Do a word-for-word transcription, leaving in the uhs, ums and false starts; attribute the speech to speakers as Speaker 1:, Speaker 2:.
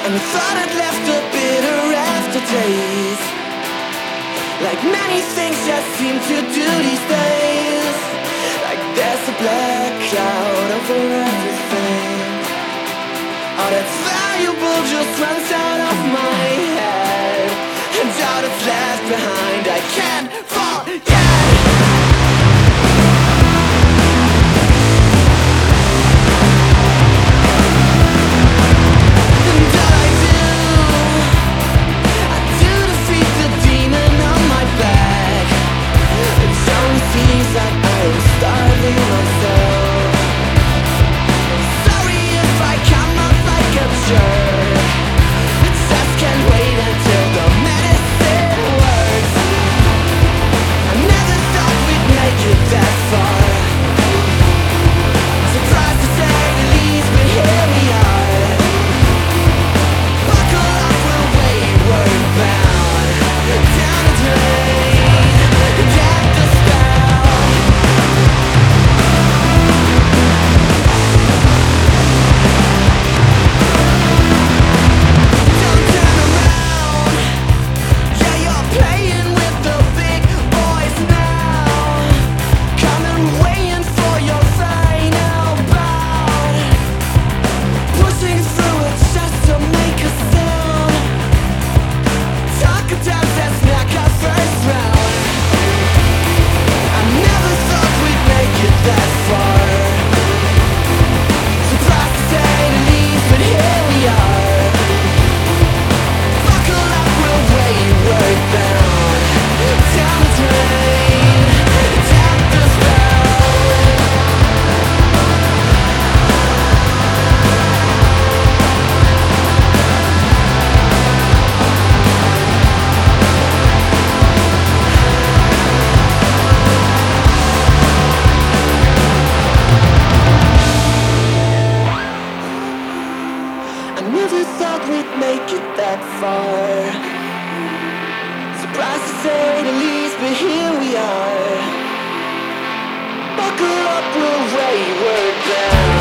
Speaker 1: And the thought had left a bitter aftertaste, like many things just seem to do these days. Like there's a black cloud over everything. All that's valuable just runs out of my head, and all that's left behind I can't forget. Never thought we'd make it that far. Surprised to say the least, but here we are. Buckle up, we're wayward bound.